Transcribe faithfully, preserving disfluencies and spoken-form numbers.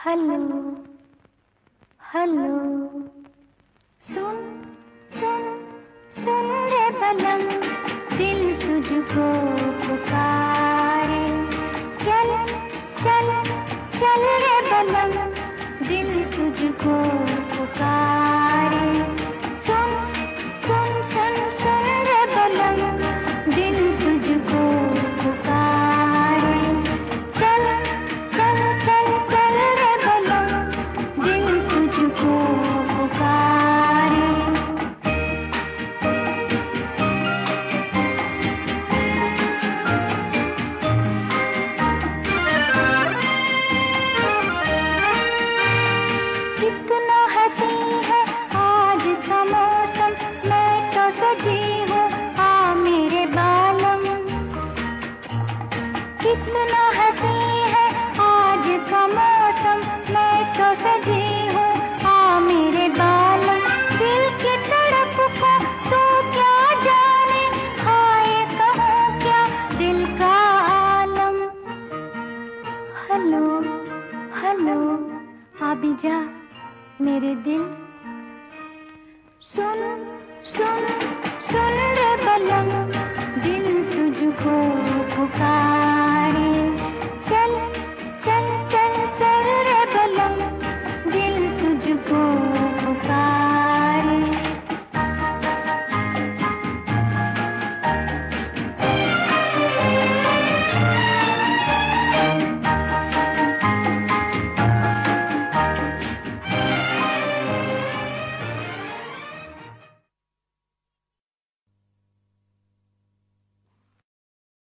Hello hello, सुन सुन सुन रे बलम, दिल तुझको पुकारे। चल चल चल रे बलम, दिल तुझको पुकारे। सुन सुन सुन सुन रे बलम, दिल तुझको पुकारे। चल चल चल चल रे बलम, दिल तुझको पुकारे। कितना हंसी है आज का मौसम, मैं तो सजी हूँ आ मेरे बालम। कितना हंसी है आज का मौसम, मैं तो सजी हूँ आ मेरे बालम। दिल की तड़प को तू क्या जाने, हाय कहूँ क्या दिल का आलम। हेलो हेलो, आ भी जा मेरे दिल